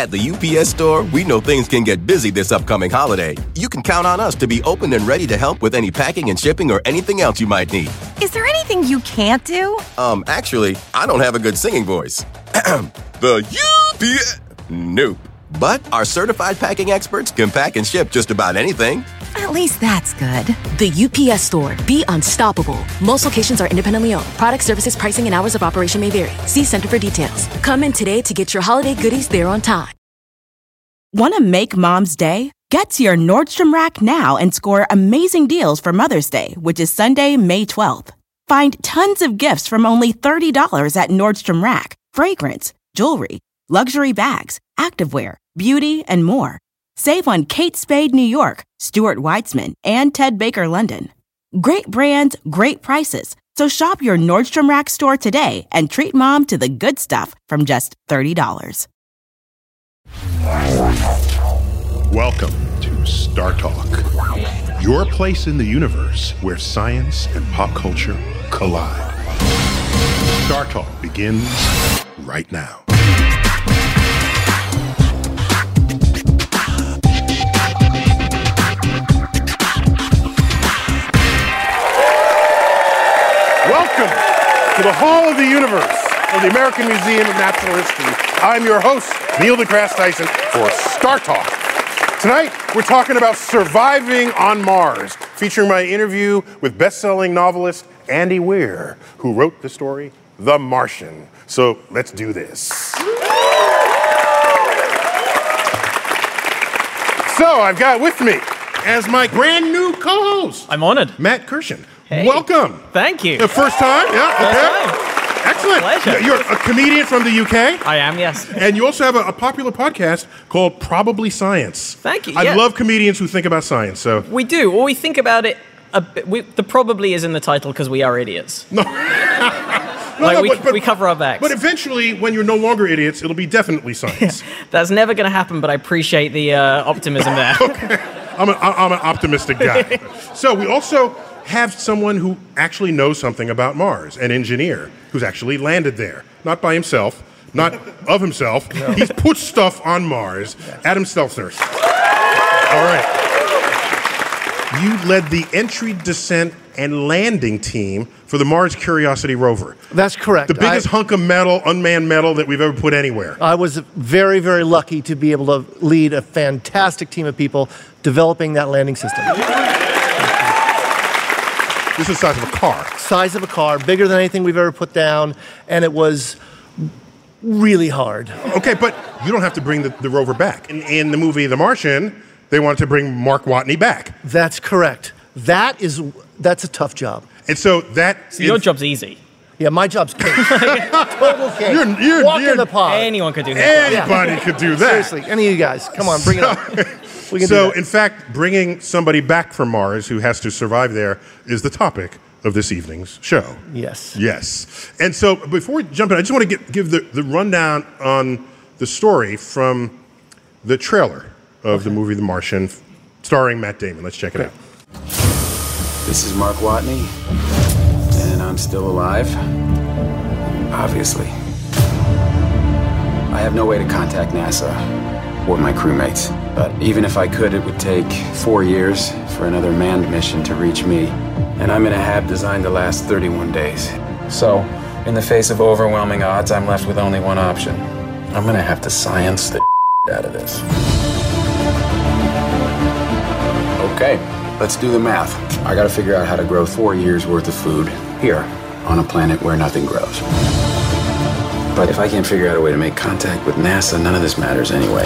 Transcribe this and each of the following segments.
At the UPS Store, we know things can get busy this upcoming holiday. You can count on us to be open and ready to help with any packing and shipping or anything else you might need. Is there anything you can't do? Actually, I don't have a good singing voice. The UPS... Nope. But our certified packing experts can pack and ship just about anything. At least that's good. The UPS Store. Be unstoppable. Most locations are independently owned. Product, services, pricing, and hours of operation may vary. See Center for details. Come in today to get your holiday goodies there on time. Want to make Mom's Day? Get to your Nordstrom Rack now and score amazing deals for Mother's Day, which is Sunday, May 12th. Find tons of gifts from only $30 at Nordstrom Rack. Fragrance, jewelry, luxury bags, activewear, beauty, and more. Save on Kate Spade New York, Stuart Weitzman, and Ted Baker London. Great brands, great prices. So shop your Nordstrom Rack store today and treat Mom to the good stuff from just $30. Welcome to Star Talk, your place in the universe where science and pop culture collide. Star Talk begins right now. Welcome to the Hall of the Universe of the American Museum of Natural History. I'm your host, Neil deGrasse Tyson, for Star Talk. Tonight, we're talking about surviving on Mars, featuring my interview with best-selling novelist Andy Weir, who wrote the story, The Martian. So let's do this. So I've got with me, as my brand new co-host, I'm honored. Matt Kirshen. Hey. Welcome. Thank you. The first time? Yeah, okay. First time. Excellent. Pleasure. You're a comedian from the UK. I am, yes. And you also have a popular podcast called Probably Science. Thank you. I yeah. love comedians who think about science. So We do. Well, we think about it a bit. The probably is in the title because we are idiots. No. We cover our backs. But eventually, when you're no longer idiots, it'll be definitely science. That's never going to happen, but I appreciate the optimism there. Okay. I'm an optimistic guy. So we also have someone who actually knows something about Mars, an engineer who's actually landed there, not by himself, not of himself. No. He's put stuff on Mars. Adam Stelzner. All right. You led the entry, descent, and landing team for the Mars Curiosity rover. That's correct. The biggest hunk of metal, unmanned metal, that we've ever put anywhere. I was very, very lucky to be able to lead a fantastic team of people developing that landing system. This is the size of a car. Size of a car, bigger than anything we've ever put down, and it was really hard. Okay, but you don't have to bring the rover back. In the movie The Martian, they wanted to bring Mark Watney back. That's correct. That's a tough job. And so your job's easy. Yeah, my job's cake. Total cake. You're Walk in the pod. Anyone could do that. Anybody could do that. Seriously, any of you guys, come on, bring it up. We can do that. In fact, bringing somebody back from Mars who has to survive there is the topic of this evening's show. Yes. Yes. And so before we jump in, I just want to give the rundown on the story from the trailer of the movie The Martian, starring Matt Damon. Let's check it out. This is Mark Watney, and I'm still alive, obviously. I have no way to contact NASA or my crewmates, but even if I could, it would take 4 years for another manned mission to reach me, and I'm in a hab designed to last 31 days. So, in the face of overwhelming odds, I'm left with only one option. I'm gonna have to science the out of this. Okay, let's do the math. I gotta figure out how to grow 4 years worth of food here on a planet where nothing grows. But if I can't figure out a way to make contact with NASA, none of this matters anyway.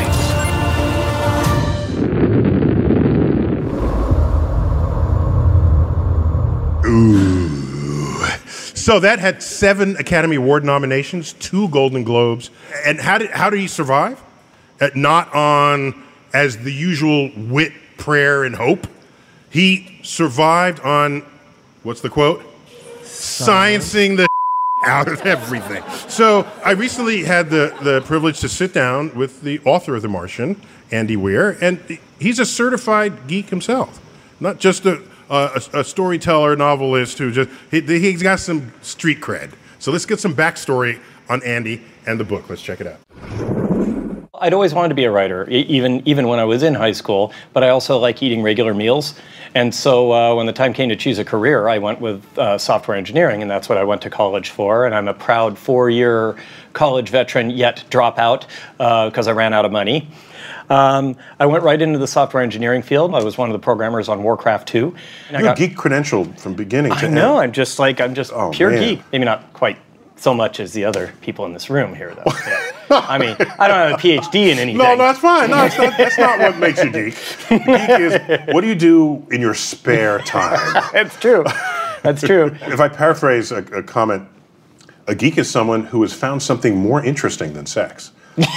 Ooh. So that had 7 Academy Award nominations, 2 Golden Globes. And how did he survive? Not on, as the usual, wit, prayer, and hope. He survived on, what's the quote? Sciencing the out of everything. So I recently had the privilege to sit down with the author of The Martian, Andy Weir, and he's a certified geek himself. Not just a storyteller, novelist who he's got some street cred. So let's get some backstory on Andy and the book. Let's check it out. I'd always wanted to be a writer, even when I was in high school, but I also like eating regular meals. And so when the time came to choose a career, I went with software engineering, and that's what I went to college for. And I'm a proud 4-year college veteran, yet dropout because I ran out of money. I went right into the software engineering field. I was one of the programmers on Warcraft 2. You're geek credentialed from beginning to end. I know, I'm just pure geek. Maybe not quite so much as the other people in this room here, though. Yeah. I mean, I don't have a PhD in anything. No, that's fine. No, that's not what makes you geek. Geek is, what do you do in your spare time? That's true. That's true. If I paraphrase a comment, a geek is someone who has found something more interesting than sex.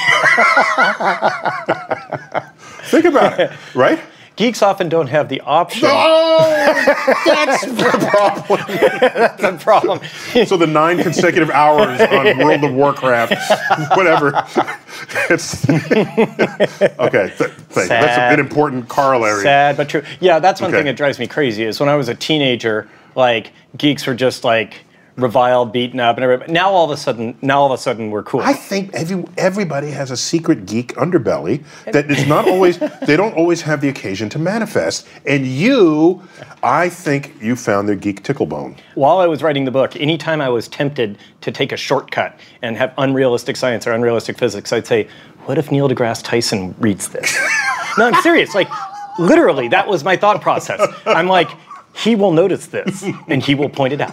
Think about it, right? Geeks often don't have the option. Oh, that's the problem. That's the problem. So the 9 consecutive hours on World of Warcraft, whatever. It's okay. That's an important corollary. Sad but true. Yeah, that's one thing that drives me crazy. Is when I was a teenager, like geeks were just like reviled, beaten up, and everybody. Now all of a sudden we're cool. I think everybody has a secret geek underbelly that is not always. They don't always have the occasion to manifest. And I think you found their geek tickle bone. While I was writing the book, anytime I was tempted to take a shortcut and have unrealistic science or unrealistic physics, I'd say, "What if Neil deGrasse Tyson reads this?" No, I'm serious. Like, literally, that was my thought process. I'm like, he will notice this, and he will point it out.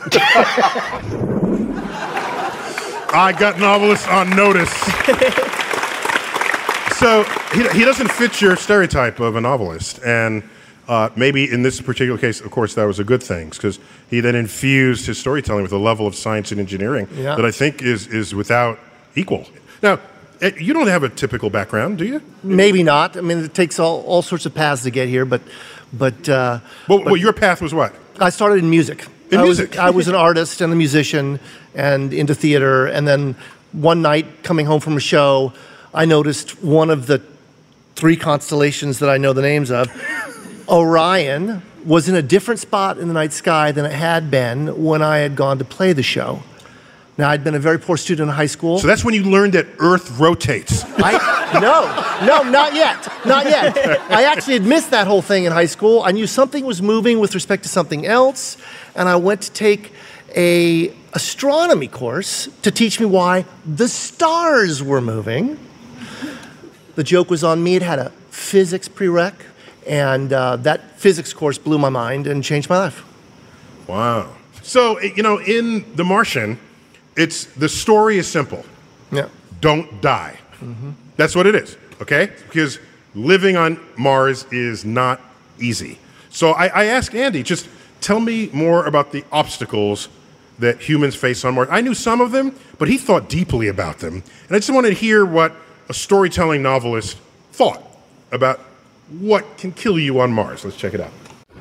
I got novelists on notice. So he doesn't fit your stereotype of a novelist, and maybe in this particular case, of course, that was a good thing, because he then infused his storytelling with a level of science and engineering that I think is without equal. Now, you don't have a typical background, do you? Maybe not. I mean, it takes all sorts of paths to get here, but your path was what? I started in music. I was an artist and a musician and into theater. And then one night, coming home from a show, I noticed one of the 3 constellations that I know the names of, Orion, was in a different spot in the night sky than it had been when I had gone to play the show. Now, I'd been a very poor student in high school. So that's when you learned that Earth rotates. No, not yet. Not yet. I actually had missed that whole thing in high school. I knew something was moving with respect to something else, and I went to take an astronomy course to teach me why the stars were moving. The joke was on me. It had a physics prereq, and that physics course blew my mind and changed my life. Wow. So, in The Martian, the story is simple. Yeah. Don't die. Mm-hmm. That's what it is, okay? Because living on Mars is not easy. So I asked Andy, just tell me more about the obstacles that humans face on Mars. I knew some of them, but he thought deeply about them. And I just wanted to hear what a storytelling novelist thought about what can kill you on Mars. Let's check it out.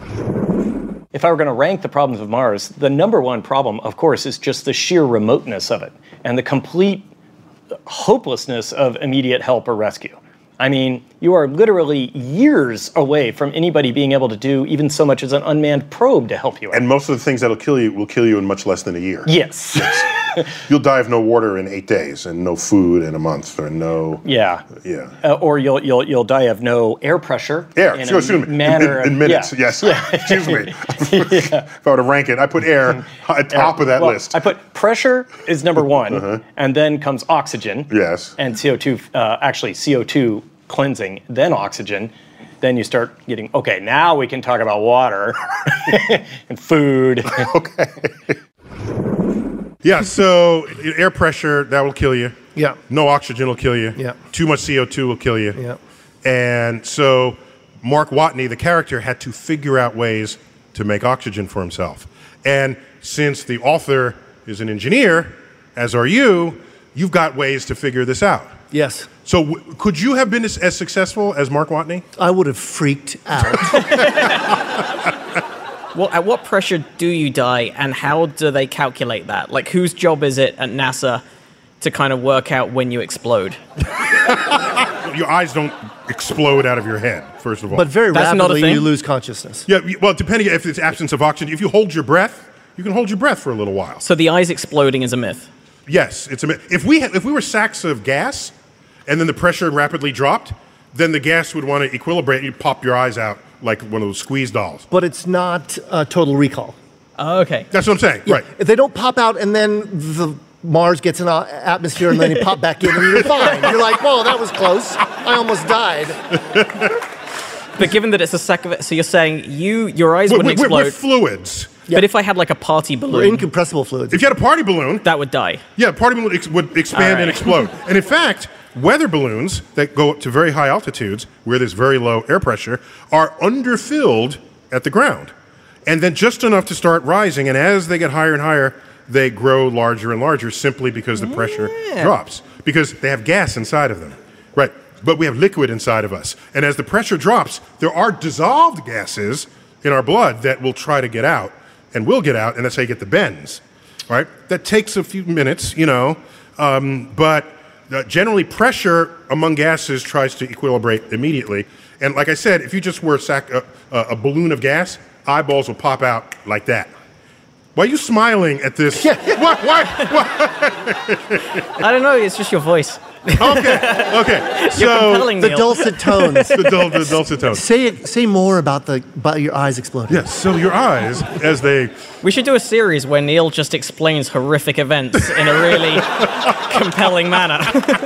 If I were going to rank the problems of Mars, the number one problem, of course, is just the sheer remoteness of it and the complete hopelessness of immediate help or rescue. I mean, you are literally years away from anybody being able to do even so much as an unmanned probe to help you out. And most of the things that'll kill you will kill you in much less than a year. Yes. You'll die of no water in 8 days and no food in a month or no... Yeah. Or you'll die of no air pressure. In minutes, yes. Yeah. Excuse me. If I were to rank it, I put air at top of that list. I put pressure is number 1, and then comes oxygen. Yes. And CO2, CO2 cleansing, then oxygen. Then you start getting, okay, now we can talk about water and food. Okay. Yeah, so air pressure, that will kill you. Yeah. No oxygen will kill you. Yeah. Too much CO2 will kill you. Yeah. And so Mark Watney, the character, had to figure out ways to make oxygen for himself. And since the author is an engineer, as are you, you've got ways to figure this out. Yes. So could you have been as successful as Mark Watney? I would have freaked out. Well, at what pressure do you die, and how do they calculate that? Like, whose job is it at NASA to kind of work out when you explode? Your eyes don't explode out of your head, first of all. But very rapidly, you lose consciousness. Yeah, well, depending if it's absence of oxygen. If you hold your breath, you can hold your breath for a little while. So the eyes exploding is a myth? Yes, it's a myth. If we were sacks of gas, and then the pressure rapidly dropped, then the gas would want to equilibrate, and you'd pop your eyes out like one of those squeeze dolls. But it's not Total Recall. Oh, okay. That's what I'm saying, right. If they don't pop out and then the Mars gets in our atmosphere and then you pop back in and you're fine. You're like, whoa, that was close. I almost died. But given that it's a second, so you're saying your eyes wouldn't explode. We're fluids. But if I had like a party balloon, We're incompressible fluids. If you had a party balloon, that would die. Yeah, party balloon would expand and explode. And in fact, weather balloons that go up to very high altitudes, where there's very low air pressure, are underfilled at the ground. And then just enough to start rising, and as they get higher and higher, they grow larger and larger simply because the pressure drops. Because they have gas inside of them. Right. But we have liquid inside of us. And as the pressure drops, there are dissolved gases in our blood that will try to get out, and will get out, and that's how you get the bends. Right? That takes a few minutes, but generally pressure among gases tries to equilibrate immediately. And like I said, if you just were a balloon of gas, eyeballs will pop out like that. Why are you smiling at this? Why? I don't know. It's just your voice. Okay. So the dulcet tones. the dulcet tones. Say more about your eyes exploding. Yes. So your eyes, as they. We should do a series where Neil just explains horrific events in a really compelling manner.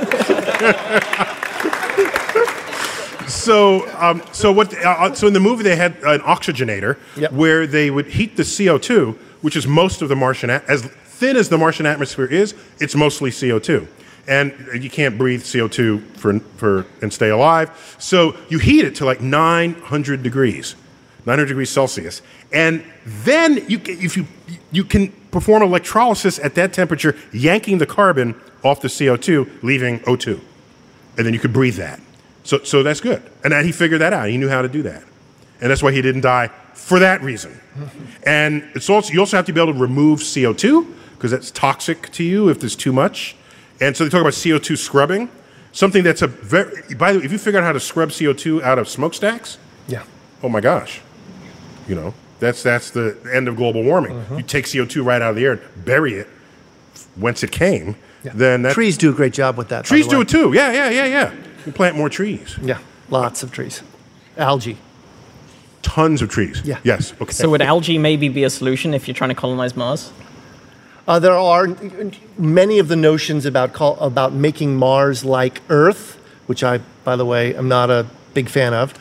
So in the movie they had an oxygenator where they would heat the CO2, which is most of the Martian as thin as the Martian atmosphere is, it's mostly CO2. And you can't breathe CO2 and stay alive. So you heat it to like 900 degrees Celsius. And then you can perform electrolysis at that temperature, yanking the carbon off the CO2, leaving O2. And then you could breathe that. So that's good. And he figured that out. He knew how to do that. And that's why he didn't die for that reason. And you also have to be able to remove CO2, because that's toxic to you if there's too much. And so they talk about CO2 scrubbing, something that's by the way, if you figure out how to scrub CO2 out of smokestacks, oh my gosh, that's the end of global warming. You take CO2 right out of the air and bury it whence it came. Then trees do a great job with that. Trees do it too. Yeah. You plant more trees. Yeah, lots of trees. Algae. Tons of trees. Yeah. Yes. Okay. So would algae maybe be a solution if you're trying to colonize Mars? There are many of the notions about making Mars like Earth, which I, by the way, am not a big fan of,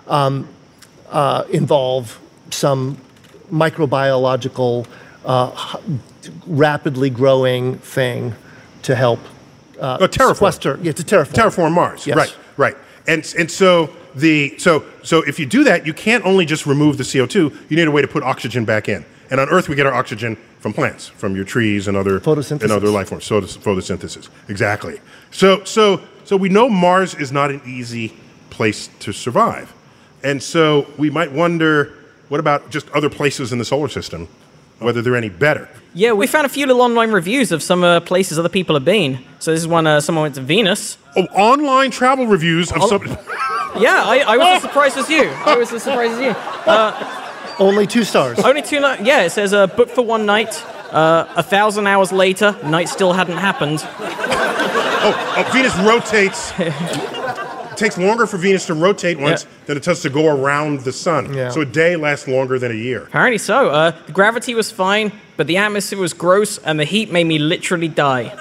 involve some microbiological, rapidly growing thing to help sequester. Yeah, to terraform Mars. Yes. Right. And so if you do that, you can't only just remove the CO2. You need a way to put oxygen back in. And on Earth, we get our oxygen from plants, from your trees and other life forms. Photosynthesis, exactly. So we know Mars is not an easy place to survive, and so we might wonder, what about just other places in the solar system, whether they're any better? Yeah, we found a few little online reviews of some places other people have been. So this is one someone went to Venus. Oh, online travel reviews of some. Yeah, I was as surprised as you. Only 2 stars. Only 2 nights. Yeah, it says booked for 1 night. 1,000 hours later, night still hadn't happened. Venus rotates. It takes longer for Venus to rotate once than it does to go around the sun. Yeah. So a day lasts longer than a year. Apparently so. The gravity was fine, but the atmosphere was gross, and the heat made me literally die.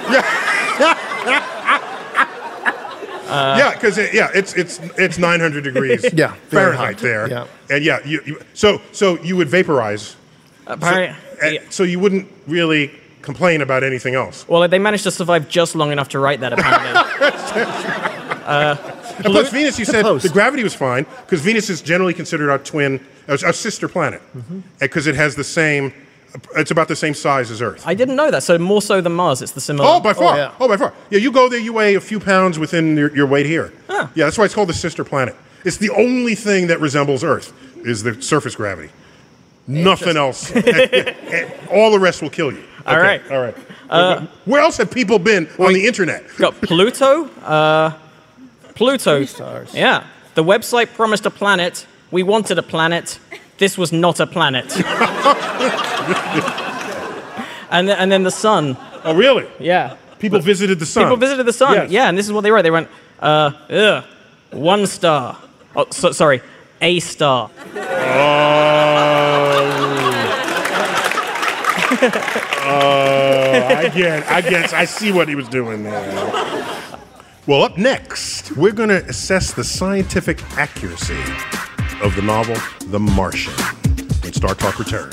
Because it's 900 degrees Fahrenheit there. Yeah. And so you would vaporize. So you wouldn't really complain about anything else. Well, they managed to survive just long enough to write that, apparently. Plus, Venus, you said the gravity was fine, because Venus is generally considered our sister planet, because it has it's about the same size as Earth. I didn't know that, so more so than Mars, it's the similar. Oh, by far. By far. Yeah, you go there, you weigh a few pounds within your weight here. Huh. Yeah, that's why it's called the sister planet. It's the only thing that resembles Earth, is the surface gravity. Nothing else. All the rest will kill you. All right. Where else have people been on the internet? Got Pluto. Pluto. 3 stars. Yeah. The website promised a planet. We wanted a planet. This was not a planet. And then the sun. Oh, really? Yeah. People visited the sun. People visited the sun. Yes. Yeah, and this is what they wrote. They went, 1 star. Oh, sorry, a star. I guess. I see what he was doing there. Well, up next, we're going to assess the scientific accuracy of the novel The Martian when Star Talk returns.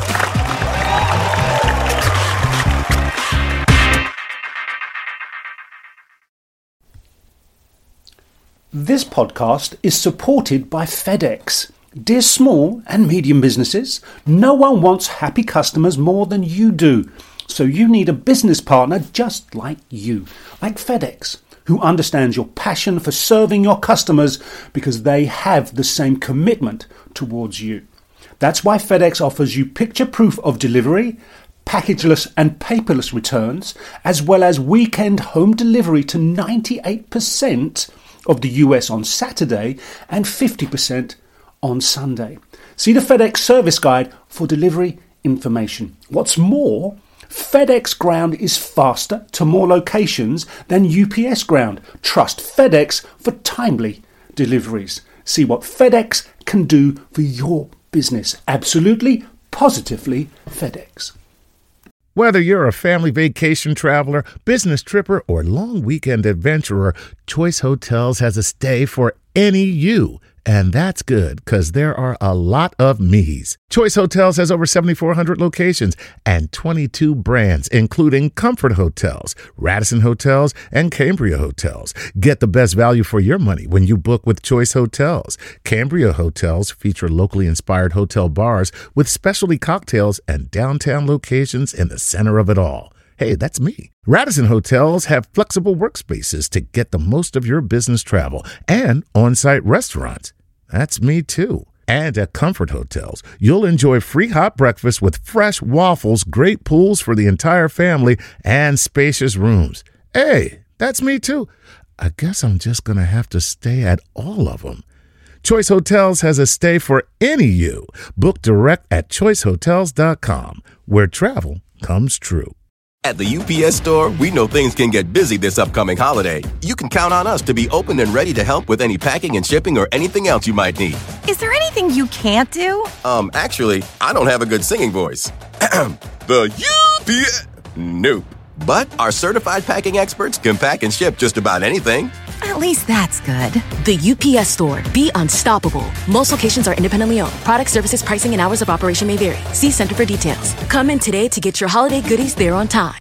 This podcast is supported by FedEx. Dear small and medium businesses, no one wants happy customers more than you do. So you need a business partner just like you, like FedEx, who understands your passion for serving your customers because they have the same commitment towards you. That's why FedEx offers you picture proof of delivery, packageless and paperless returns, as well as weekend home delivery to 98% of the US on Saturday and 50% on Sunday. See the FedEx service guide for delivery information. What's more, FedEx Ground is faster to more locations than UPS Ground. Trust FedEx for timely deliveries. See what FedEx can do for your business. Absolutely, positively FedEx. Whether you're a family vacation traveler, business tripper, or long weekend adventurer, Choice Hotels has a stay for any you. And that's good, because there are a lot of me's. Choice Hotels has over 7,400 locations and 22 brands, including Comfort Hotels, Radisson Hotels, and Cambria Hotels. Get the best value for your money when you book with Choice Hotels. Cambria Hotels feature locally inspired hotel bars with specialty cocktails and downtown locations in the center of it all. Hey, that's me. Radisson Hotels have flexible workspaces to get the most of your business travel and on-site restaurants. That's me too. And at Comfort Hotels, you'll enjoy free hot breakfast with fresh waffles, great pools for the entire family, and spacious rooms. Hey, that's me too. I guess I'm just going to have to stay at all of them. Choice Hotels has a stay for any you. Book direct at choicehotels.com, where travel comes true. At the UPS Store, we know things can get busy this upcoming holiday. You can count on us to be open and ready to help with any packing and shipping or anything else you might need. Is there anything you can't do? Actually, I don't have a good singing voice. The UPS... Nope. But our certified packing experts can pack and ship just about anything. At least that's good. The UPS Store. Be unstoppable. Most locations are independently owned. Product, services, pricing, and hours of operation may vary. See Center for details. Come in today to get your holiday goodies there on time.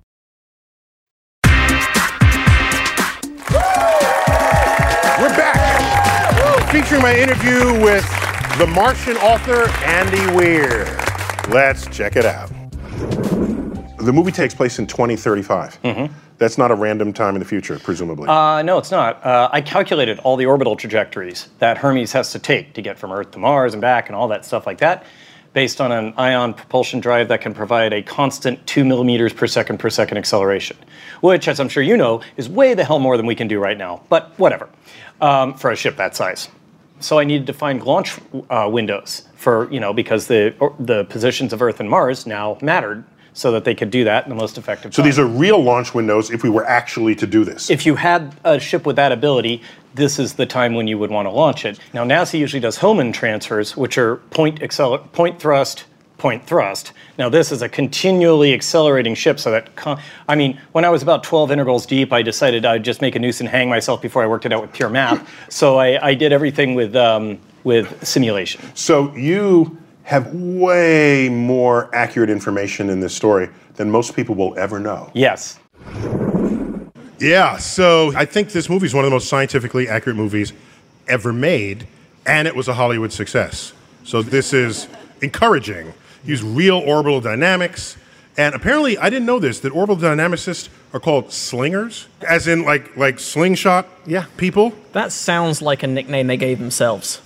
We're back. Featuring my interview with The Martian author Andy Weir. Let's check it out. The movie takes place in 2035. Mm-hmm. That's not a random time in the future, presumably. No, it's not. I calculated all the orbital trajectories that Hermes has to take to get from Earth to Mars and back and all that stuff like that, based on an ion propulsion drive that can provide a constant 2 millimeters per second acceleration, which, as I'm sure you know, is way the hell more than we can do right now. But whatever, for a ship that size. So I needed to find launch windows for, because the positions of Earth and Mars now mattered, so that they could do that in the most effective time. So these are real launch windows if we were actually to do this? If you had a ship with that ability, this is the time when you would want to launch it. Now, NASA usually does Hohmann transfers, which are point thrust. Now, this is a continually accelerating ship, so that, when I was about 12 integrals deep, I decided I'd just make a noose and hang myself before I worked it out with pure math. So I did everything with simulation. So you have way more accurate information in this story than most people will ever know. Yes. Yeah, so I think this movie is one of the most scientifically accurate movies ever made, and it was a Hollywood success. So this is encouraging. Use real orbital dynamics, and apparently, I didn't know this, that orbital dynamicists are called slingers, as in like slingshot people. That sounds like a nickname they gave themselves.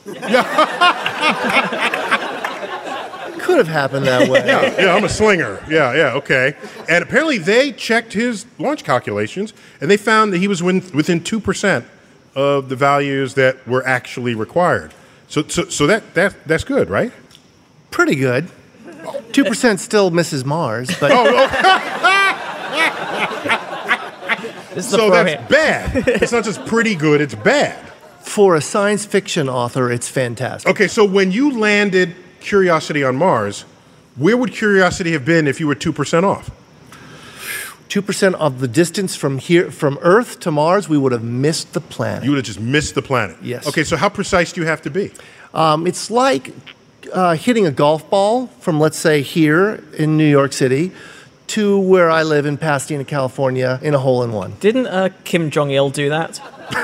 Could have happened that way. Yeah, I'm a slinger. Yeah, okay. And apparently they checked his launch calculations, and they found that he was within 2% of the values that were actually required. So that's good, right? Pretty good. 2% still misses Mars, but... This is the So pro that's here. bad. It's not just pretty good, it's bad. For a science fiction author, it's fantastic. Okay, so when you landed Curiosity on Mars, where would Curiosity have been if you were 2% off? 2% of the distance from Earth to Mars, we would have missed the planet. You would have just missed the planet. Yes. Okay, so how precise do you have to be? It's like hitting a golf ball from, let's say, here in New York City to where I live in Pasadena, California, in a hole-in-one. Didn't Kim Jong-il do that?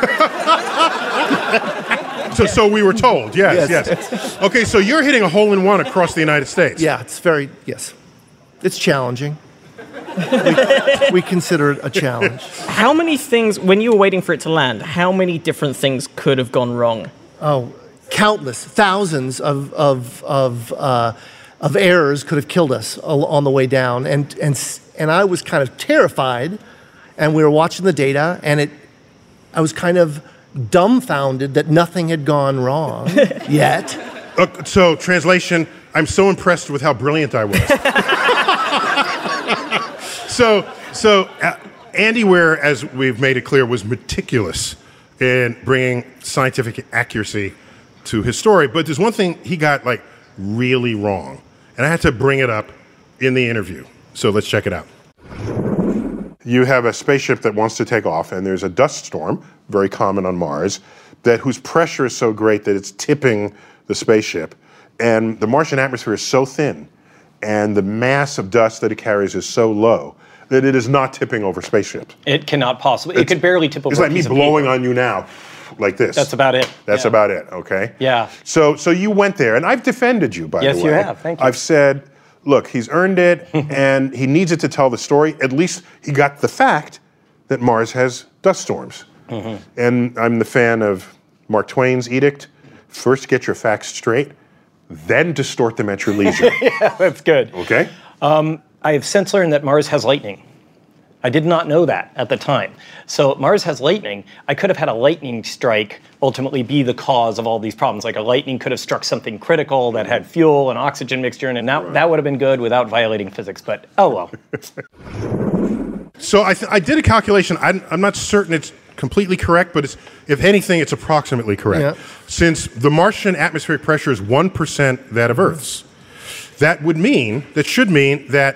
So we were told, yes. Okay, so you're hitting a hole-in-one across the United States. Yeah, yes. It's challenging. We consider it a challenge. How many things, when you were waiting for it to land, how many different things could have gone wrong? Oh, countless, thousands of errors could have killed us on the way down, and I was kind of terrified. And we were watching the data, and I was kind of dumbfounded that nothing had gone wrong yet. So, translation: I'm so impressed with how brilliant I was. So Andy Weir, as we've made it clear, was meticulous in bringing scientific accuracy to his story. But there's one thing he got really wrong, and I had to bring it up in the interview. So let's check it out. You have a spaceship that wants to take off, and there's a dust storm, very common on Mars, whose pressure is so great that it's tipping the spaceship. And the Martian atmosphere is so thin, and the mass of dust that it carries is so low that it is not tipping over spaceships. It cannot possibly. It could barely tip over. It's like me blowing on you now, like this. That's about it. That's about it. Okay. Yeah. So you went there, and I've defended you, by the way. Yes, you have. Thank you. I've said, look, he's earned it, and he needs it to tell the story. At least he got the fact that Mars has dust storms. Mm-hmm. And I'm the fan of Mark Twain's edict: first get your facts straight, then distort them at your leisure. Yeah, that's good. Okay. I have since learned that Mars has lightning. I did not know that at the time. So Mars has lightning. I could have had a lightning strike ultimately be the cause of all these problems. Like a lightning could have struck something critical that had fuel and oxygen mixture in it, and that would have been good without violating physics, but oh well. So I did a calculation. I'm not certain it's completely correct, but if anything, it's approximately correct. Yeah. Since the Martian atmospheric pressure is 1% that of Earth's, that should mean that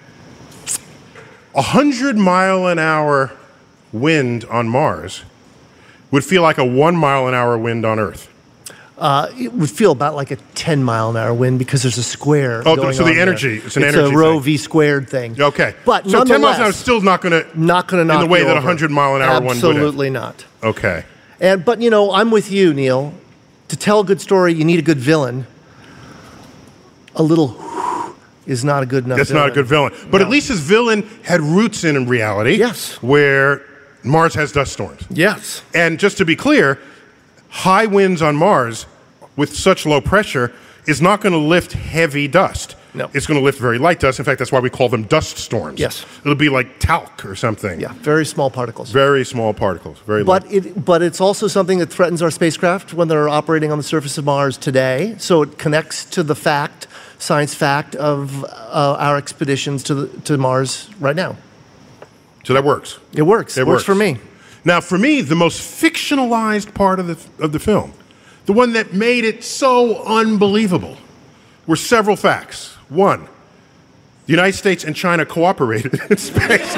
100-mile-an-hour wind on Mars would feel like a 1-mile-an-hour wind on Earth. It would feel about like a 10-mile-an-hour wind because there's a square. Oh, going so the on energy, there. it's an energy It's a rho thing. v squared thing. Okay. But so 10 miles an hour nonetheless, is still not going to knock in the way you that a over. 100-mile-an-hour one would have. Absolutely not. Okay. But I'm with you, Neil. To tell a good story, you need a good villain. A little is not a good enough That's villain. not a good villain. But at least his villain had roots in reality. Yes. Where Mars has dust storms. Yes. And just to be clear, high winds on Mars with such low pressure is not going to lift heavy dust. No. It's going to lift very light dust. In fact, that's why we call them dust storms. Yes. It'll be like talc or something. Yeah, very small particles. Very small particles. Very light. But it's also something that threatens our spacecraft when they're operating on the surface of Mars today. So it connects to the science fact of our expeditions to Mars right now. So that works. It works. It works for me. Now, for me, the most fictionalized part of the film, the one that made it so unbelievable, were several facts. One, the United States and China cooperated in space.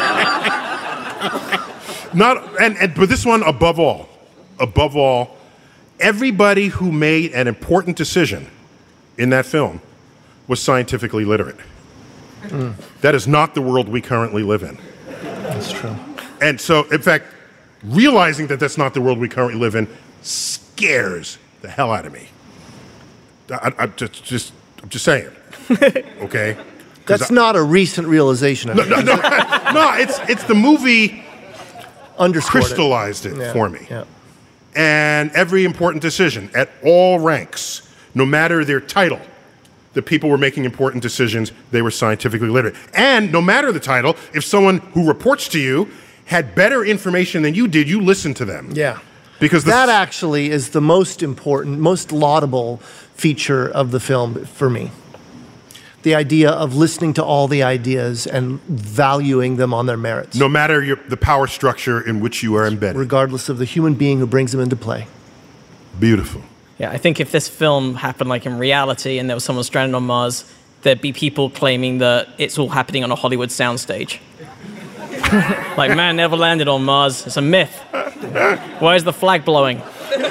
But this one, above all, everybody who made an important decision in that film was scientifically literate. Mm. That is not the world we currently live in. That's true. And so, in fact, realizing that that's not the world we currently live in scares the hell out of me. I'm just saying. Okay? That's not a recent realization of it. No, it's the movie crystallized it for me. Yeah. And every important decision at all ranks, no matter their title, the people were making important decisions, they were scientifically literate. And no matter the title, if someone who reports to you had better information than you did, you listen to them. Yeah. Because that actually is the most important, most laudable feature of the film for me. the idea of listening to all the ideas and valuing them on their merits. No matter the power structure in which you are embedded. Regardless of the human being who brings them into play. Beautiful. Yeah, I think if this film happened like in reality and there was someone stranded on Mars, there'd be people claiming that it's all happening on a Hollywood soundstage. Like, man never landed on Mars. It's a myth. Why is the flag blowing?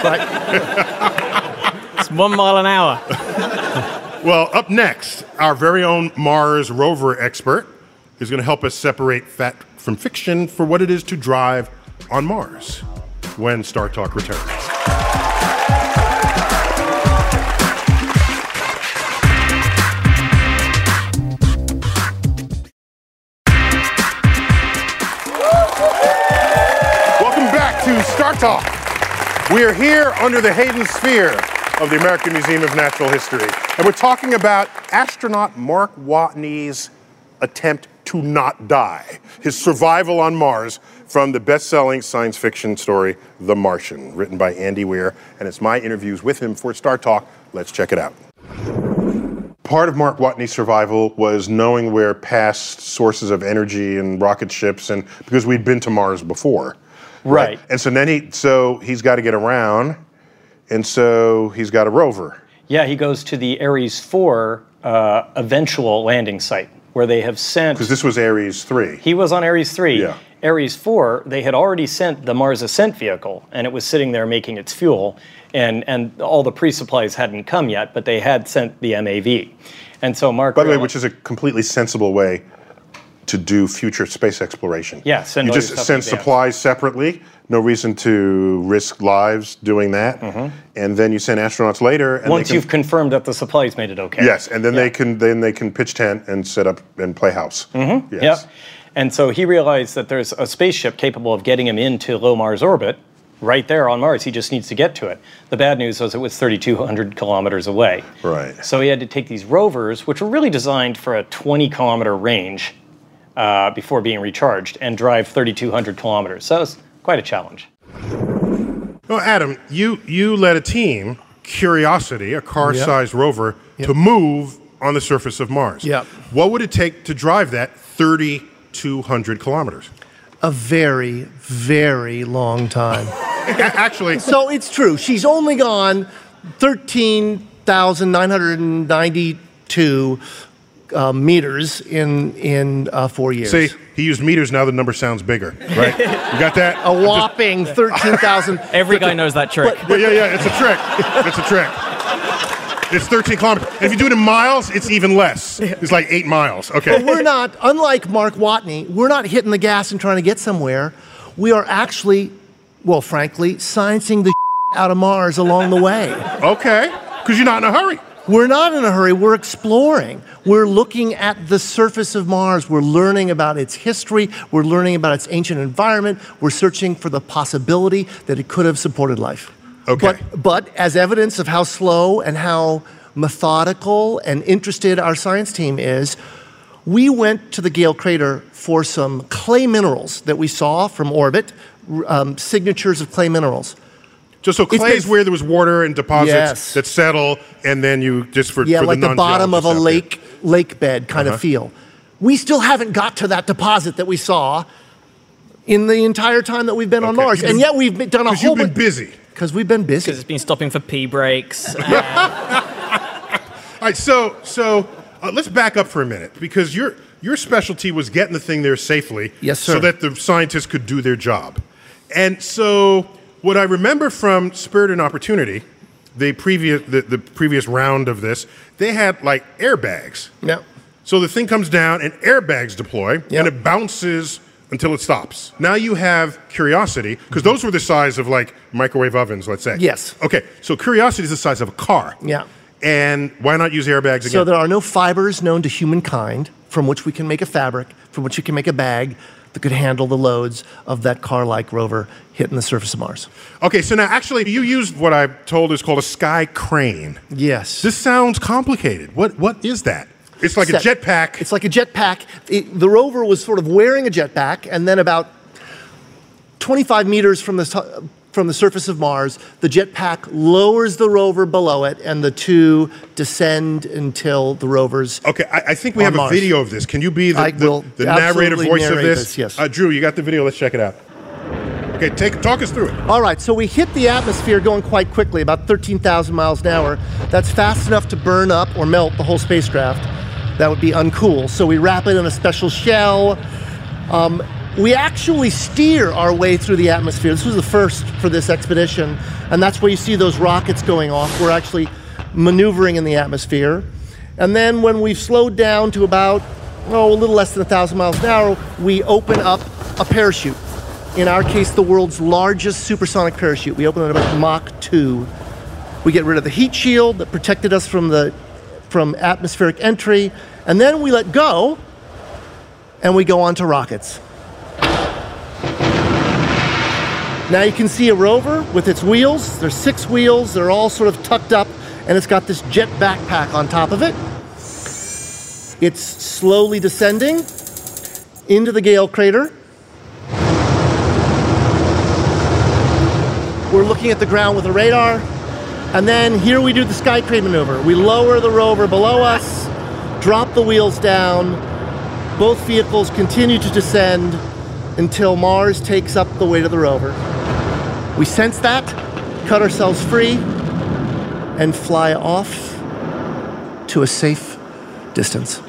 It's 1 mile an hour. Well, up next, our very own Mars rover expert is going to help us separate fact from fiction for what it is to drive on Mars when Star Talk returns. Welcome back to Star Talk. We are here under the Hayden Sphere of the American Museum of Natural History. And we're talking about astronaut Mark Watney's attempt to not die, his survival on Mars from the best-selling science fiction story, The Martian, written by Andy Weir. And it's my interviews with him for Star Talk. Let's check it out. Part of Mark Watney's survival was knowing where past sources of energy and rocket ships, and because we'd been to Mars before. Right. And so then he's got to get around, and so he's got a rover. Yeah, he goes to the Ares 4 eventual landing site, where they have sent... Because this was Ares 3. He was on Ares 3. Yeah. Ares 4, they had already sent the Mars Ascent vehicle, and it was sitting there making its fuel, and all the pre-supplies hadn't come yet, but they had sent the MAV. And so Mark... By the way, which is a completely sensible way to do future space exploration. Yeah, you just send supplies separately. No reason to risk lives doing that. Mm-hmm. And then you send astronauts later. And once you've confirmed that the supplies made it okay. Yes, and then they can pitch tent and set up and play house. Mm-hmm. Yes. Yep. And so he realized that there's a spaceship capable of getting him into low Mars orbit right there on Mars. He just needs to get to it. The bad news was it was 3,200 kilometers away. Right. So he had to take these rovers, which were really designed for a 20-kilometer range, before being recharged, and drive 3,200 kilometers. So that was quite a challenge. Well, Adam, you led a team, Curiosity, a car-sized rover, to move on the surface of Mars. Yep. What would it take to drive that 3,200 kilometers? A very, very long time. Actually... So it's true. She's only gone 13,992 meters in 4 years. See, he used meters, now the number sounds bigger, right? You got that? A whopping 13,000. Every guy knows that trick. Yeah, it's a trick. It's a trick. It's 13 kilometers. And if you do it in miles, it's even less. It's like 8 miles. Okay. But we're not, unlike Mark Watney, we're not hitting the gas and trying to get somewhere. We are actually, well, frankly, sciencing the out of Mars along the way. Okay, because you're not in a hurry. We're not in a hurry. We're exploring. We're looking at the surface of Mars. We're learning about its history. We're learning about its ancient environment. We're searching for the possibility that it could have supported life. Okay. But as evidence of how slow and how methodical and interested our science team is, we went to the Gale crater for some clay minerals that we saw from orbit, signatures of clay minerals. So clay is where there was water and deposits that settle, and then you just for like the bottom of a lake bed kind of feel. We still haven't got to that deposit that we saw in the entire time that we've been on Mars, and yet we've done a whole. Because you've been busy. Because we've been busy. Because it's been stopping for pee breaks. All right, so let's back up for a minute, because your specialty was getting the thing there safely. Yes, sir. So that the scientists could do their job, and so. What I remember from Spirit and Opportunity, the previous round of this, they had like airbags. Yeah. So the thing comes down and airbags deploy, and it bounces until it stops. Now you have Curiosity, because those were the size of like microwave ovens, let's say. Yes. Okay, so Curiosity is the size of a car. Yeah. And why not use airbags again? So there are no fibers known to humankind from which we can make a fabric, from which we can make a bag that could handle the loads of that car-like rover hitting the surface of Mars. Okay, so now actually you used what I'm told is called a sky crane. Yes. This sounds complicated. What is that? It's like a jetpack. It's like a jetpack. The rover was sort of wearing a jetpack, and then about 25 meters from the from the surface of Mars. The jetpack lowers the rover below it, and the two descend until the rover's Okay, I think we have Mars. a video of this. Can you be I will the narrative absolutely voice of narrate this? this, yes. Drew, you got the video. Let's check it out. Okay, talk us through it. All right, so we hit the atmosphere going quite quickly, about 13,000 miles an hour. That's fast enough to burn up or melt the whole spacecraft. That would be uncool. So we wrap it in a special shell. We actually steer our way through the atmosphere. This was the first for this expedition, and that's where you see those rockets going off. We're actually maneuvering in the atmosphere. And then when we've slowed down to about, a little less than 1,000 miles an hour, we open up a parachute. In our case, the world's largest supersonic parachute. We open it about Mach 2. We get rid of the heat shield that protected us from atmospheric entry, and then we let go, and we go on to rockets. Now you can see a rover with its wheels. There's 6 wheels. They're all sort of tucked up, and it's got this jet backpack on top of it. It's slowly descending into the Gale crater. We're looking at the ground with a radar. And then here we do the sky crane maneuver. We lower the rover below us, drop the wheels down. Both vehicles continue to descend until Mars takes up the weight of the rover. We sense that, cut ourselves free, and fly off to a safe distance.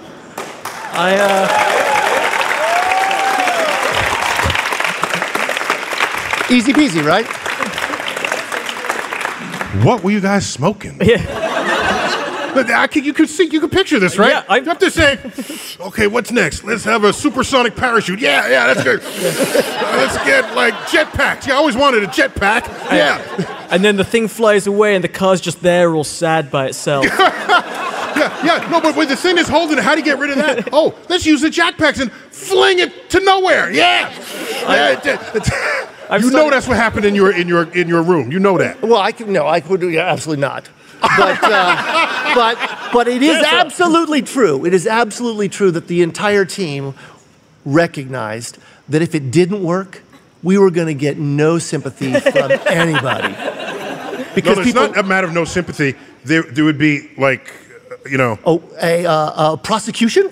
Easy peasy, right? What were you guys smoking? Yeah. You could picture this, right? Yeah, I'm just saying, okay, what's next? Let's have a supersonic parachute. Yeah, that's good. Let's get, like, jetpacks. Yeah, I always wanted a jetpack. Yeah. And then the thing flies away and the car's just there all sad by itself. No, but when the thing is holding it, how do you get rid of that? Oh, let's use the jetpacks and fling it to nowhere. Yeah. You know that's what happened in your room. You know that. Well, I would absolutely not. But it is absolutely true. It is absolutely true that the entire team recognized that if it didn't work, we were going to get no sympathy from anybody. Because it's not a matter of no sympathy. There would be, like, a prosecution?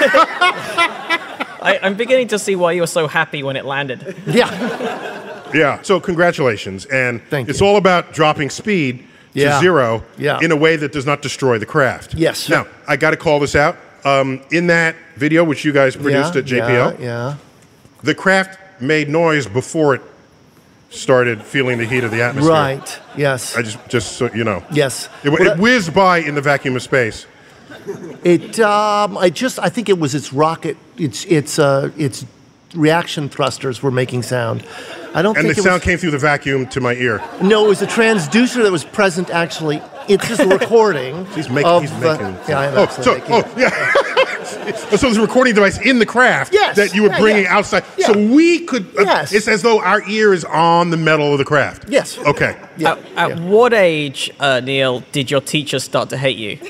I'm beginning to see why you were so happy when it landed. Yeah. So congratulations. And Thank it's you. all about dropping speed to zero in a way that does not destroy the craft. Yes. Now, I got to call this out. In that video, which you guys produced at JPL, the craft made noise before it started feeling the heat of the atmosphere. Right. Yes. Just so you know. Yes. It whizzed by in the vacuum of space. I think it was its rocket. Its reaction thrusters were making sound. I don't think the sound came through the vacuum to my ear. No, it was a transducer that was present. Actually, it's just a recording. He's making. Yeah, I am So there's a recording device in the craft that you were bringing outside. Yeah. So we could. Yes. It's as though our ear is on the metal of the craft. Yes. Okay. Yeah. At what age, Neil, did your teacher start to hate you?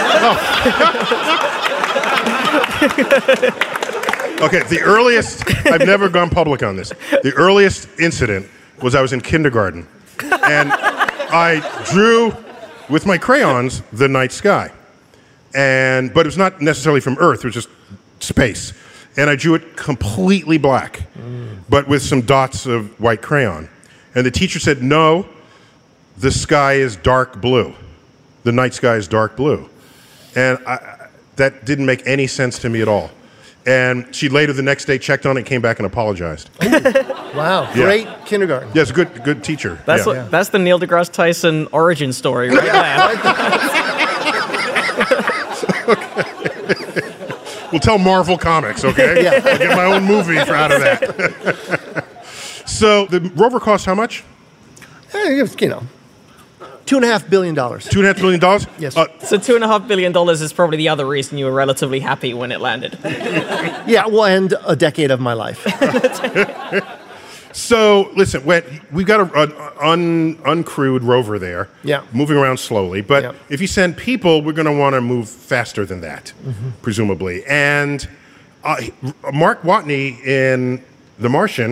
Okay, the earliest, I've never gone public on this. The earliest incident was I was in kindergarten, and I drew with my crayons the night sky. But it was not necessarily from Earth, it was just space. And I drew it completely black, but with some dots of white crayon. And the teacher said, no, the sky is dark blue. The night sky is dark blue. And that didn't make any sense to me at all. And she later the next day checked on it and came back and apologized. Wow, great kindergarten. Yes, good teacher. That's the Neil deGrasse Tyson origin story right there. We'll tell Marvel Comics, okay? Yeah. I'll get my own movie out of that. So the rover cost how much? $2.5 billion. $2.5 billion? Yes. So $2.5 billion is probably the other reason you were relatively happy when it landed. Yeah, well, and a decade of my life. So, listen, we've got an uncrewed rover there, moving around slowly. But if you send people, we're going to want to move faster than that, presumably. And Mark Watney in The Martian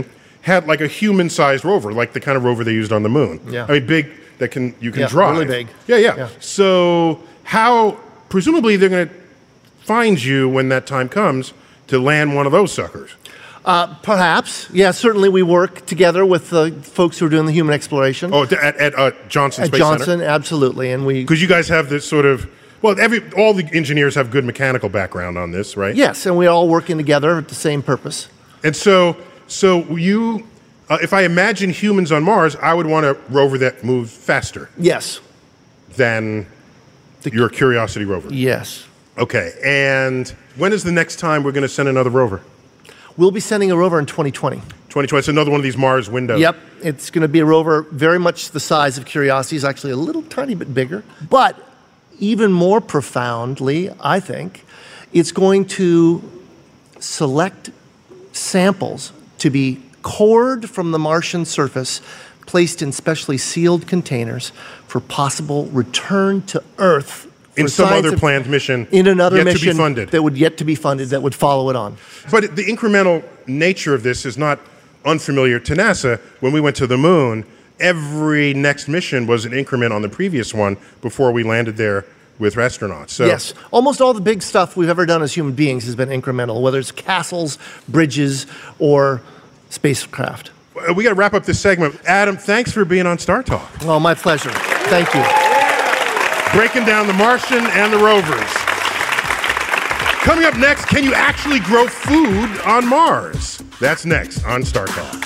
had like a human-sized rover, like the kind of rover they used on the moon. Yeah. I mean, big, that you can drive. Really big. Yeah. So presumably they're going to find you when that time comes to land one of those suckers. Perhaps. Yeah, certainly we work together with the folks who are doing the human exploration. Oh, at Johnson Space Center? At Johnson, Center? absolutely. And because you guys have this sort of, all the engineers have good mechanical background on this, right? Yes, and we're all working together at the same purpose. And so you, if I imagine humans on Mars, I would want a rover that moves faster. Yes. Than your Curiosity rover. Yes. Okay, and when is the next time we're going to send another rover? We'll be sending a rover in 2020. 2020, it's another one of these Mars windows. Yep, it's going to be a rover very much the size of Curiosity. It's actually a little tiny bit bigger. But even more profoundly, I think, it's going to select samples to be cored from the Martian surface, placed in specially sealed containers for possible return to Earth. In some other planned mission. In another mission mission to be funded. that would yet to be funded, that would follow it on. But the incremental nature of this is not unfamiliar to NASA. When we went to the moon, every next mission was an increment on the previous one before we landed there with astronauts. So yes, almost all the big stuff we've ever done as human beings has been incremental, whether it's castles, bridges, or spacecraft. We got to wrap up this segment. Adam, thanks for being on Star Talk. Oh, my pleasure. Thank you. Breaking down the Martian and the rovers. Coming up next, can you actually grow food on Mars? That's next on Star Talk.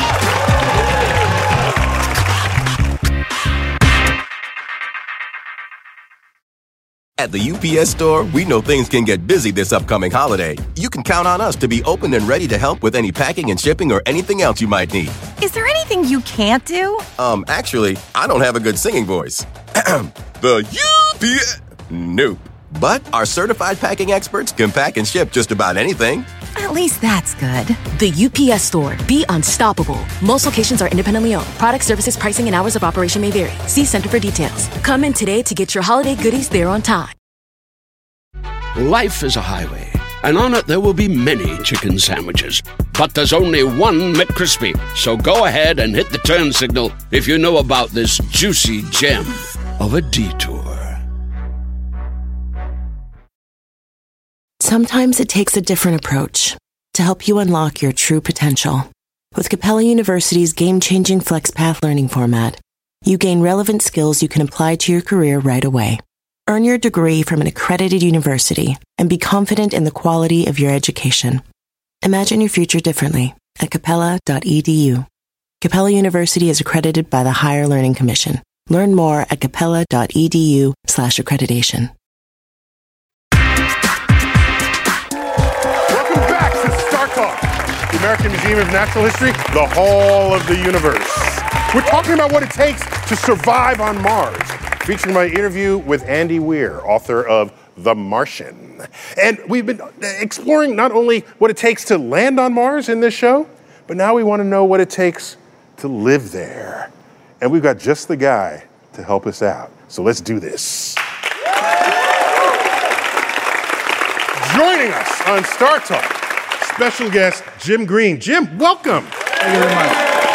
At the UPS Store, we know things can get busy this upcoming holiday. You can count on us to be open and ready to help with any packing and shipping or anything else you might need. Is there anything you can't do? Actually, I don't have a good singing voice. The UPS... Nope. But our certified packing experts can pack and ship just about anything. At least that's good. The UPS Store. Be unstoppable. Most locations are independently owned. Product, services, pricing, and hours of operation may vary. See Center for details. Come in today to get your holiday goodies there on time. Life is a highway, and on it there will be many chicken sandwiches. But there's only one McCrispy. So go ahead and hit the turn signal if you know about this juicy gem of a detour. Sometimes it takes a different approach to help you unlock your true potential. With Capella University's game-changing FlexPath learning format, you gain relevant skills you can apply to your career right away. Earn your degree from an accredited university and be confident in the quality of your education. Imagine your future differently at capella.edu. Capella University is accredited by the Higher Learning Commission. Learn more at capella.edu/accreditation. The American Museum of Natural History, the Hall of the Universe. We're talking about what it takes to survive on Mars, featuring my interview with Andy Weir, author of The Martian. And we've been exploring not only what it takes to land on Mars in this show, but now we want to know what it takes to live there. And we've got just the guy to help us out. So let's do this. Joining us on Star Talk, special guest, Jim Green. Jim, welcome. Thank you very much.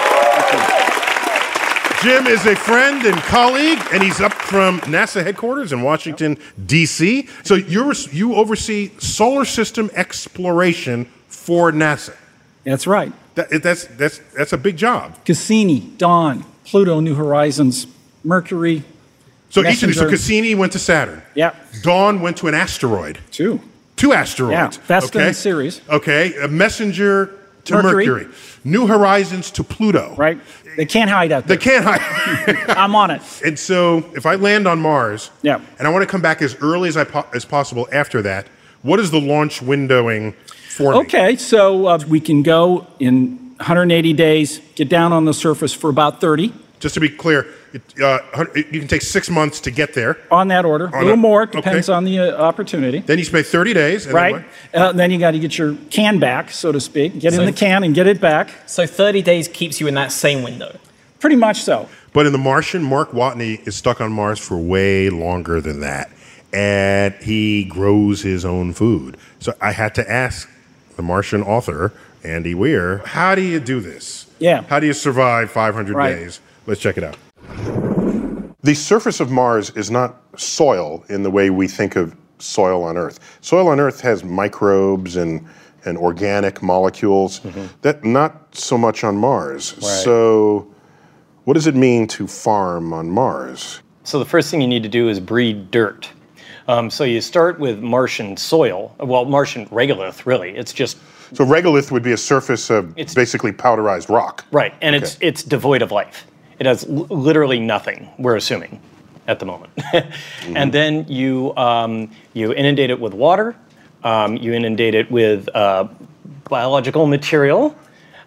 Jim is a friend and colleague, and he's up from NASA headquarters in Washington, D.C. So you oversee solar system exploration for NASA. That's right. That's a big job. Cassini, Dawn, Pluto, New Horizons, Mercury. So Messenger. each of these. So Cassini went to Saturn. Yeah. Dawn went to an asteroid. Two asteroids. Yeah, Vesta and Ceres. Okay, a Messenger to Mercury. New Horizons to Pluto. Right. They can't hide out there. They can't hide. I'm on it. And so if I land on Mars, yeah, and I want to come back as early as possible after that, what is the launch windowing for me? Okay, so we can go in 180 days, get down on the surface for about 30. Just to be clear, you can take 6 months to get there. On that order. A little more. Depends on the opportunity. Then you spend 30 days. And right. Then you got to get your can back, so to speak. Get in the can and get it back. So 30 days keeps you in that same window? Pretty much so. But in The Martian, Mark Watney is stuck on Mars for way longer than that. And he grows his own food. So I had to ask the Martian author, Andy Weir, how do you do this? Yeah. How do you survive 500 Right. days? Let's check it out. The surface of Mars is not soil in the way we think of soil on Earth. Soil on Earth has microbes and organic molecules. That not so much on Mars. Right. So what does it mean to farm on Mars? So the first thing you need to do is breed dirt. So you start with Martian soil, well, Martian regolith, really. It's just... So regolith would be a surface of basically powderized rock. Right, and it's devoid of life. It has literally nothing, we're assuming, at the moment. And then you inundate it with water, you inundate it with biological material,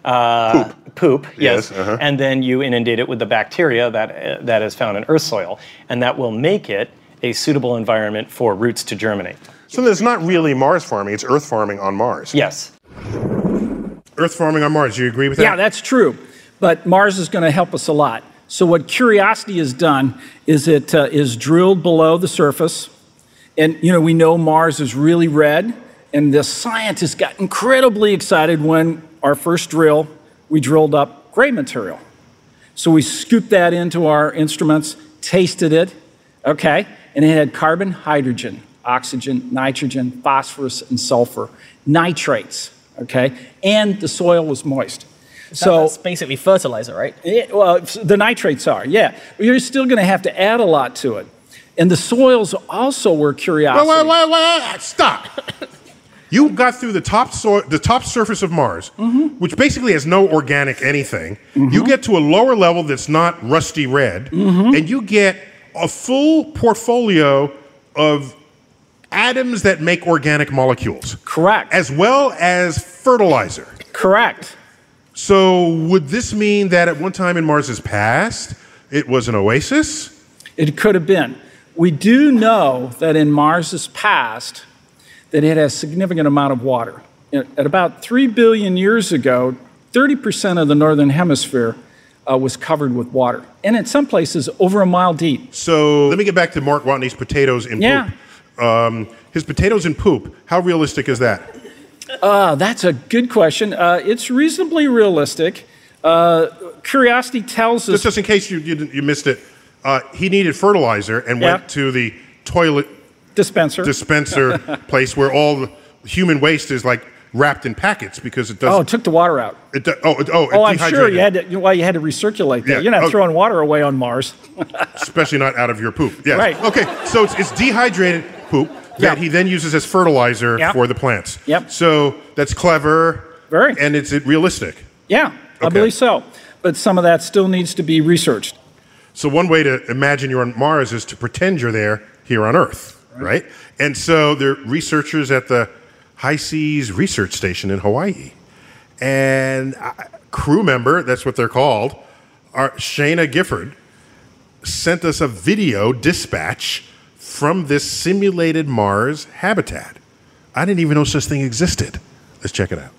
poop, yes, and then you inundate it with the bacteria that is found in Earth soil, and that will make it a suitable environment for roots to germinate. So there's not really Mars farming, it's Earth farming on Mars. Yes. Earth farming on Mars, do you agree with that? Yeah, that's true. But Mars is going to help us a lot. So what Curiosity has done is it is drilled below the surface. And, we know Mars is really red. And the scientists got incredibly excited when our first drill, we drilled up gray material. So we scooped that into our instruments, tasted it, okay? And it had carbon, hydrogen, oxygen, nitrogen, phosphorus, and sulfur, nitrates, okay? And the soil was moist. So that's basically fertilizer, right? Well, the nitrates are, yeah. But you're still going to have to add a lot to it. And the soils also were Curiosity. Wait, stop. You got through the top surface of Mars, which basically has no organic anything. You get to a lower level that's not rusty red, and you get a full portfolio of atoms that make organic molecules. Correct. As well as fertilizer. Correct. So would this mean that at one time in Mars's past, it was an oasis? It could have been. We do know that in Mars's past, that it has a significant amount of water. At about 3 billion years ago, 30% of the northern hemisphere was covered with water. And in some places, over a mile deep. So let me get back to Mark Watney's potatoes in poop. His potatoes in poop, how realistic is that? That's a good question. It's reasonably realistic. Curiosity tells us... Just in case you missed it, he needed fertilizer and went to the toilet dispenser place where all the human waste is like wrapped in packets because it doesn't... Oh, it took the water out. It I'm sure you had to recirculate that. Yeah. You're not throwing water away on Mars. Especially not out of your poop. Yes. Right. Okay, so it's dehydrated poop that he then uses as fertilizer for the plants. Yep. So that's clever. Very. And it's realistic. Yeah, I believe so. But some of that still needs to be researched. So one way to imagine you're on Mars is to pretend you're there here on Earth, right? And so there are researchers at the High Seas Research Station in Hawaii. And crew member, that's what they're called, Shayna Gifford, sent us a video dispatch from this simulated Mars habitat. I didn't even know such thing existed. Let's check it out.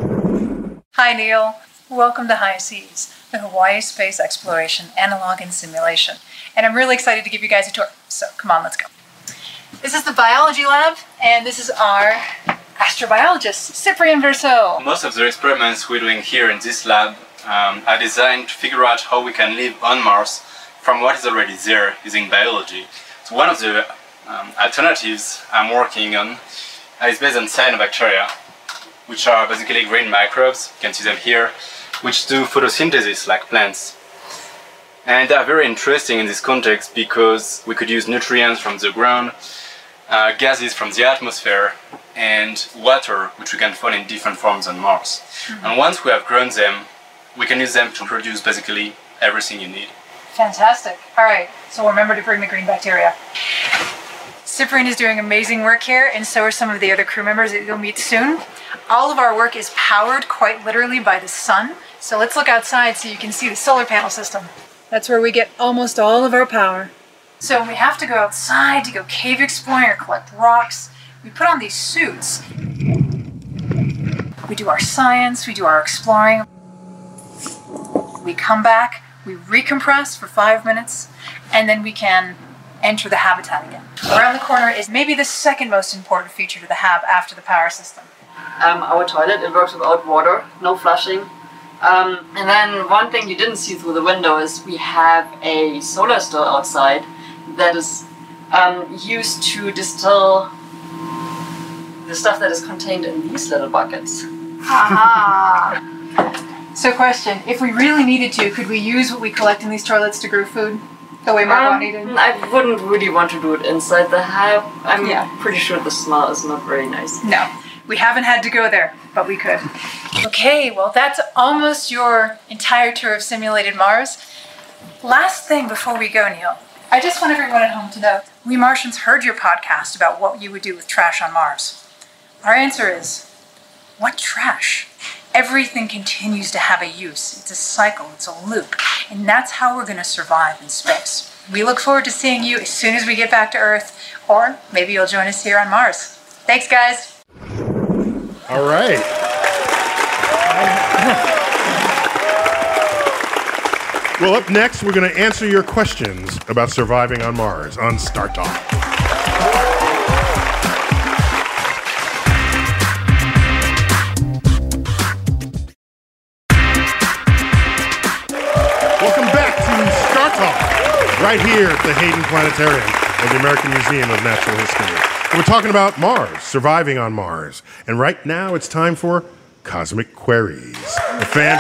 Hi, Neil. Welcome to High Seas, the Hawaii Space Exploration Analog and Simulation. And I'm really excited to give you guys a tour. So come on, let's go. This is the biology lab, and this is our astrobiologist, Cyprian Verso. Most of the experiments we're doing here in this lab are designed to figure out how we can live on Mars from what is already there using biology. So one of the alternatives I'm working on is based on cyanobacteria, which are basically green microbes, you can see them here, which do photosynthesis like plants. And they are very interesting in this context because we could use nutrients from the ground, gases from the atmosphere, and water, which we can find in different forms on Mars. And once we have grown them, we can use them to produce basically everything you need. Fantastic. All right, so remember to bring the green bacteria. Cyprian is doing amazing work here, and so are some of the other crew members that you'll meet soon. All of our work is powered quite literally by the sun. So let's look outside so you can see the solar panel system. That's where we get almost all of our power. So when we have to go outside to go cave exploring or collect rocks, we put on these suits. We do our science, we do our exploring. We come back, we recompress for 5 minutes, and then we can enter the habitat again. Around the corner is maybe the second most important feature to the hab after the power system. Our toilet, it works without water, no flushing, And then one thing you didn't see through the window is we have a solar still outside that is used to distill the stuff that is contained in these little buckets. Aha! So question, if we really needed to, could we use what we collect in these toilets to grow food? The way Margot needed? I wouldn't really want to do it inside the hive. I'm pretty sure the smell is not very nice. No, we haven't had to go there, but we could. Okay, well that's almost your entire tour of simulated Mars. Last thing before we go, Neil. I just want everyone at home to know, we Martians heard your podcast about what you would do with trash on Mars. Our answer is, what trash? Everything continues to have a use. It's a cycle, it's a loop, and that's how we're going to survive in space. We look forward to seeing you as soon as we get back to Earth, or maybe you'll join us here on Mars. Thanks, guys. All right. Well, up next, we're going to answer your questions about surviving on Mars on Star Talk. Right here at the Hayden Planetarium of the American Museum of Natural History. We're talking about Mars, surviving on Mars. And right now it's time for Cosmic Queries, a fan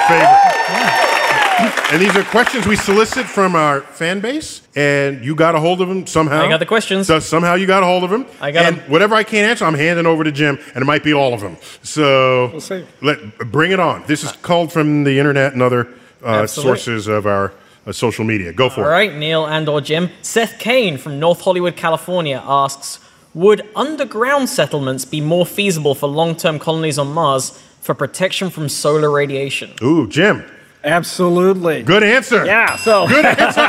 favorite. And these are questions we solicit from our fan base, and you got a hold of them somehow. I got the questions. So somehow you got a hold of them. I got them. Whatever I can't answer, I'm handing over to Jim, and it might be all of them. So We'll see. Bring it on. This is called from the internet and other sources of our social media. Go for it. All right, Neil and or Jim. Seth Kane from North Hollywood, California asks, would underground settlements be more feasible for long-term colonies on Mars for protection from solar radiation? Ooh, Jim. Absolutely. Good answer. Yeah, so. Good answer.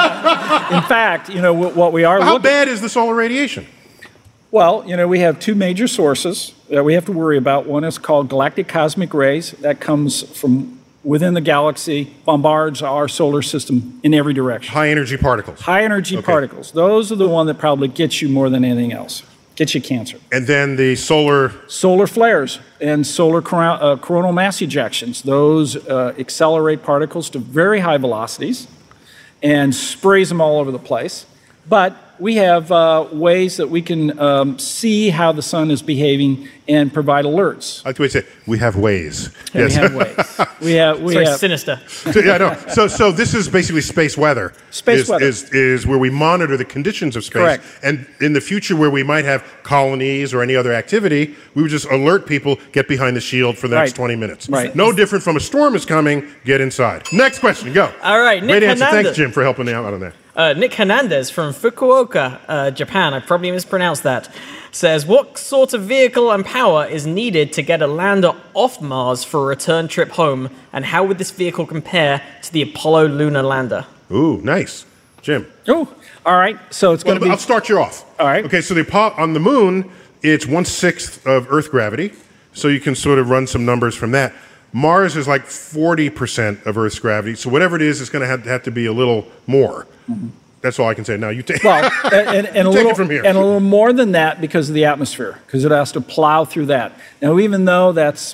In fact, what we are How bad is the solar radiation? Well, we have two major sources that we have to worry about. One is called galactic cosmic rays. That comes from within the galaxy, bombards our solar system in every direction. High energy particles. High energy particles. Those are the one that probably gets you more than anything else. Gets you cancer. And then the solar flares and solar coronal mass ejections. Those accelerate particles to very high velocities and sprays them all over the place. But we have ways that we can see how the sun is behaving and provide alerts. I like the way you say, we have ways. Yeah, yes. We have ways. We have. It's very sinister. Yeah, I know. So this is basically space weather. Space weather is where we monitor the conditions of space. Correct. And in the future, where we might have colonies or any other activity, we would just alert people, get behind the shield for the next 20 minutes. Right. No different from a storm is coming, get inside. Next question, go. All right, Nick Great answer. Hernandez. Thanks, Jim, for helping me out on that. Nick Hernandez from Fukuoka, Japan, I probably mispronounced that, says, what sort of vehicle and power is needed to get a lander off Mars for a return trip home, and how would this vehicle compare to the Apollo lunar lander? Ooh, nice. Jim. Oh, all right. So it's going to be... I'll start you off. All right. Okay, so on the moon, it's 1/6 of Earth gravity, so you can sort of run some numbers from that. Mars is like 40% of Earth's gravity, so whatever it is, it's going to have to be a little more. Mm-hmm. That's all I can say. Now you take. Well, and a little it from here. And a little more than that because of the atmosphere, because it has to plow through that. Now, even though that's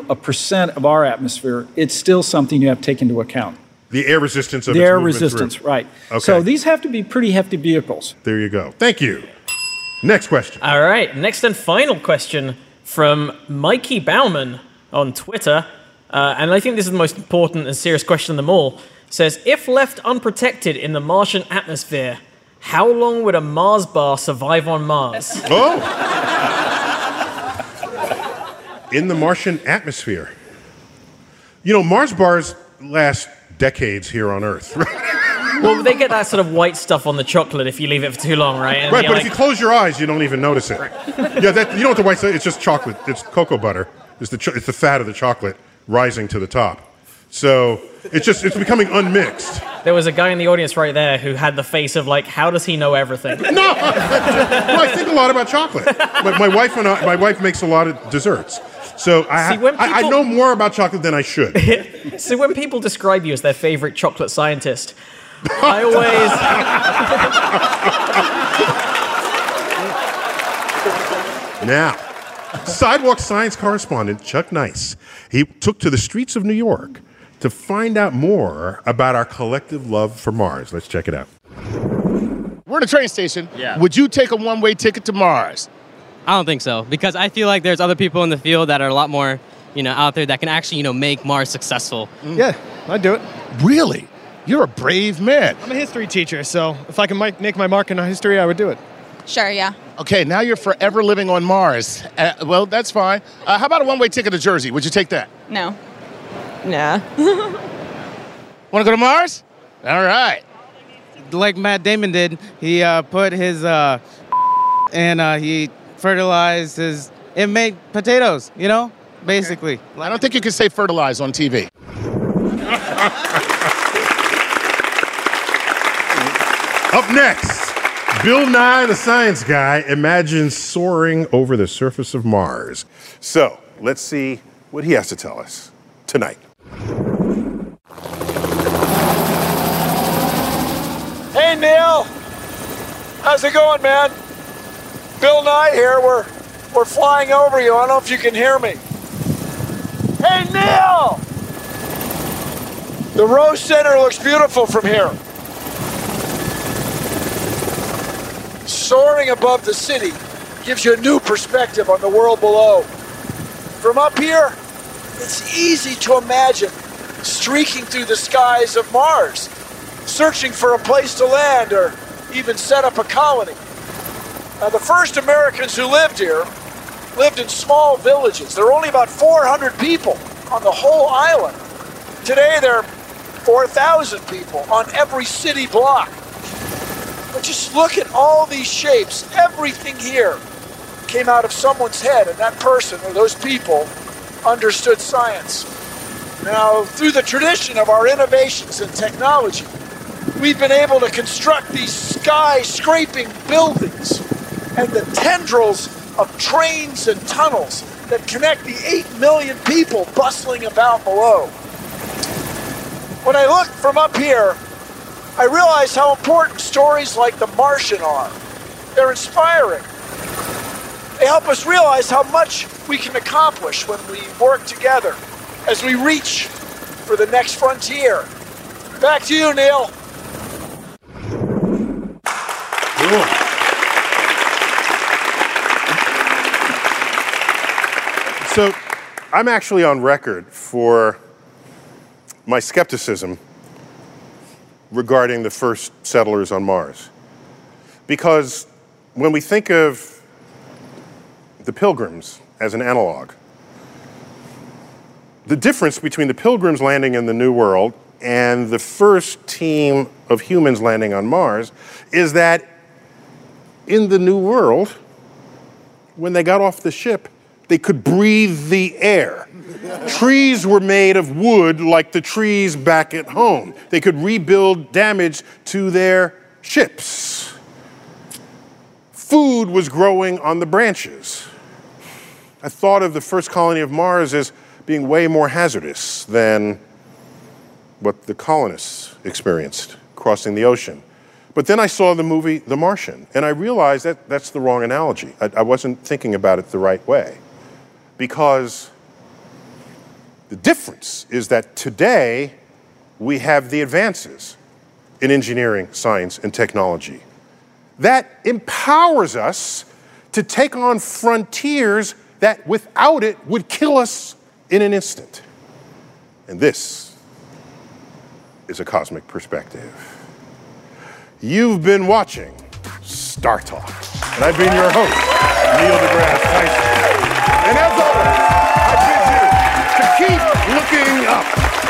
1% of our atmosphere, it's still something you have to take into account. The air resistance of the its air movement resistance, through. right? Okay. So these have to be pretty hefty vehicles. There you go. Thank you. Next question. All right. Next and final question from Mikey Bauman on Twitter, and I think this is the most important and serious question of them all. Says, if left unprotected in the Martian atmosphere, how long would a Mars bar survive on Mars? Oh! In the Martian atmosphere. Mars bars last decades here on Earth. Well, they get that sort of white stuff on the chocolate if you leave it for too long, right? And right, but if you close your eyes, you don't even notice it. Yeah, you know what the white stuff is? It's just chocolate. It's cocoa butter. It's the fat of the chocolate rising to the top. So it's becoming unmixed. There was a guy in the audience right there who had the face of how does he know everything? No, I think a lot about chocolate. My wife makes a lot of desserts. So I know more about chocolate than I should. So when people describe you as their favorite chocolate scientist, I always... Now, Sidewalk Science correspondent Chuck Nice, he took to the streets of New York to find out more about our collective love for Mars. Let's check it out. We're in a train station. Yeah. Would you take a one-way ticket to Mars? I don't think so, because I feel like there's other people in the field that are a lot more, out there that can actually, make Mars successful. Yeah, I'd do it. Really? You're a brave man. I'm a history teacher, so if I can make my mark in history, I would do it. Sure, yeah. Okay, now you're forever living on Mars. Well, that's fine. How about a one-way ticket to Jersey? Would you take that? No. Nah. Want to go to Mars? All right. Like Matt Damon did, he put his and he fertilized it made potatoes, basically. I don't think you can say fertilize on TV. Up next, Bill Nye the Science Guy imagines soaring over the surface of Mars. So, let's see what he has to tell us tonight. Hey, Neil. How's it going, man? Bill Nye here. We're flying over you. I don't know if you can hear me. Hey, Neil! The Rose Center looks beautiful from here. Soaring above the city gives you a new perspective on the world below. From up here, it's easy to imagine streaking through the skies of Mars, searching for a place to land or even set up a colony. Now, the first Americans who lived here lived in small villages. There were only about 400 people on the whole island. Today, there are 4,000 people on every city block. But just look at all these shapes. Everything here came out of someone's head, and that person or those people understood science. Now, through the tradition of our innovations in technology, we've been able to construct these skyscraping buildings and the tendrils of trains and tunnels that connect the 8 million people bustling about below. When I look from up here, I realize how important stories like The Martian are. They're inspiring. They help us realize how much we can accomplish when we work together as we reach for the next frontier. Back to you, Neil. Cool. So, I'm actually on record for my skepticism regarding the first settlers on Mars. Because when we think of the Pilgrims as an analog, the difference between the Pilgrims landing in the New World and the first team of humans landing on Mars is that in the New World, when they got off the ship, they could breathe the air. Trees were made of wood like the trees back at home. They could rebuild damage to their ships. Food was growing on the branches. I thought of the first colony of Mars as being way more hazardous than what the colonists experienced crossing the ocean. But then I saw the movie The Martian, and I realized that that's the wrong analogy. I wasn't thinking about it the right way. Because the difference is that today we have the advances in engineering, science, and technology that empowers us to take on frontiers that without it would kill us in an instant. And this is a cosmic perspective. You've been watching Star Talk, and I've been your host, Neil deGrasse Tyson. And as always, I bid you to keep looking up.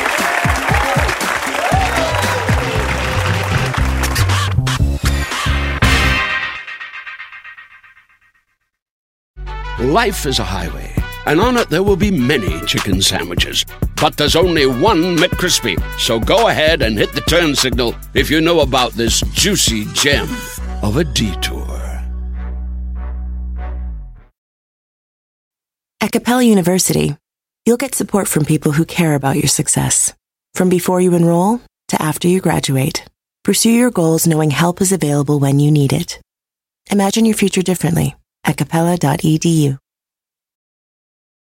Life is a highway, and on it there will be many chicken sandwiches. But there's only one McCrispy. So go ahead and hit the turn signal if you know about this juicy gem of a detour. At Capella University, you'll get support from people who care about your success. From before you enroll to after you graduate, pursue your goals knowing help is available when you need it. Imagine your future differently at capella.edu.